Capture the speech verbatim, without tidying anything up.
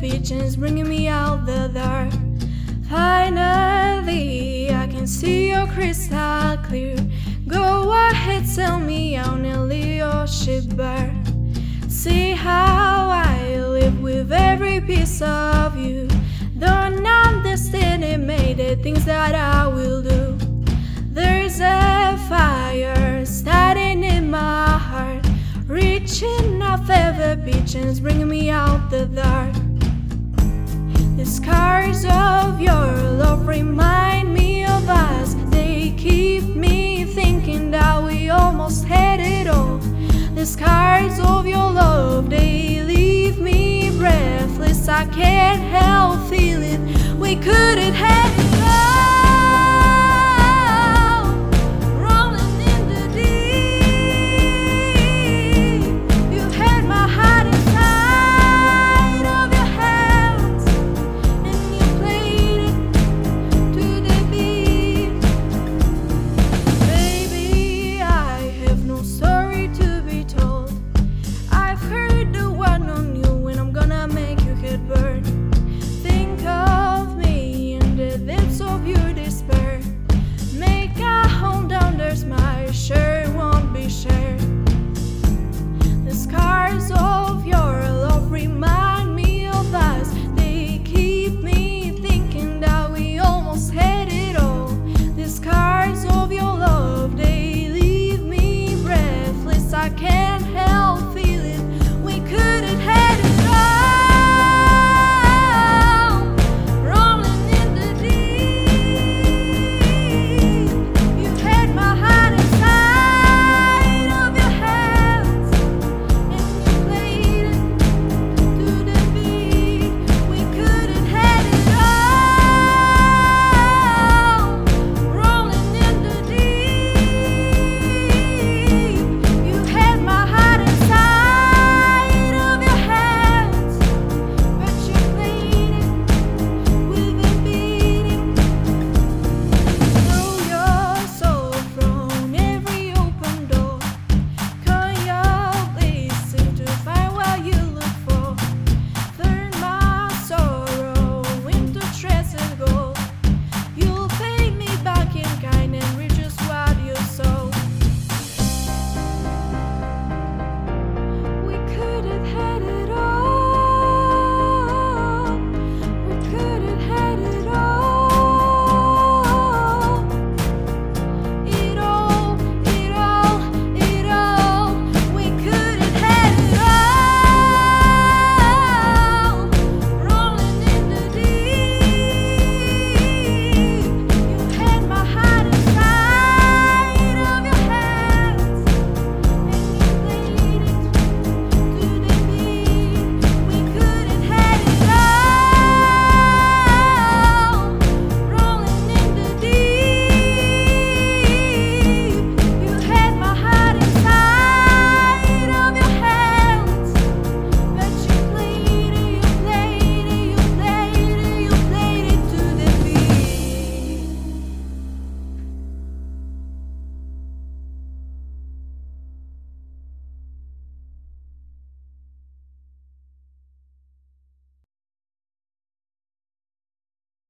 visions bringing me out the dark. Finally, I can see your crystal clear. Go ahead, tell me I'll nearly your ship burn. See how I live with every piece of you. Don't understand it, made the things that I will do. There's a fire starting in my heart, reaching off every visions bringing me out the dark. The scars of your love remind me of us. They keep me thinking that we almost had it all. The scars of your love, they leave me breathless. I can't help feeling we couldn't have it.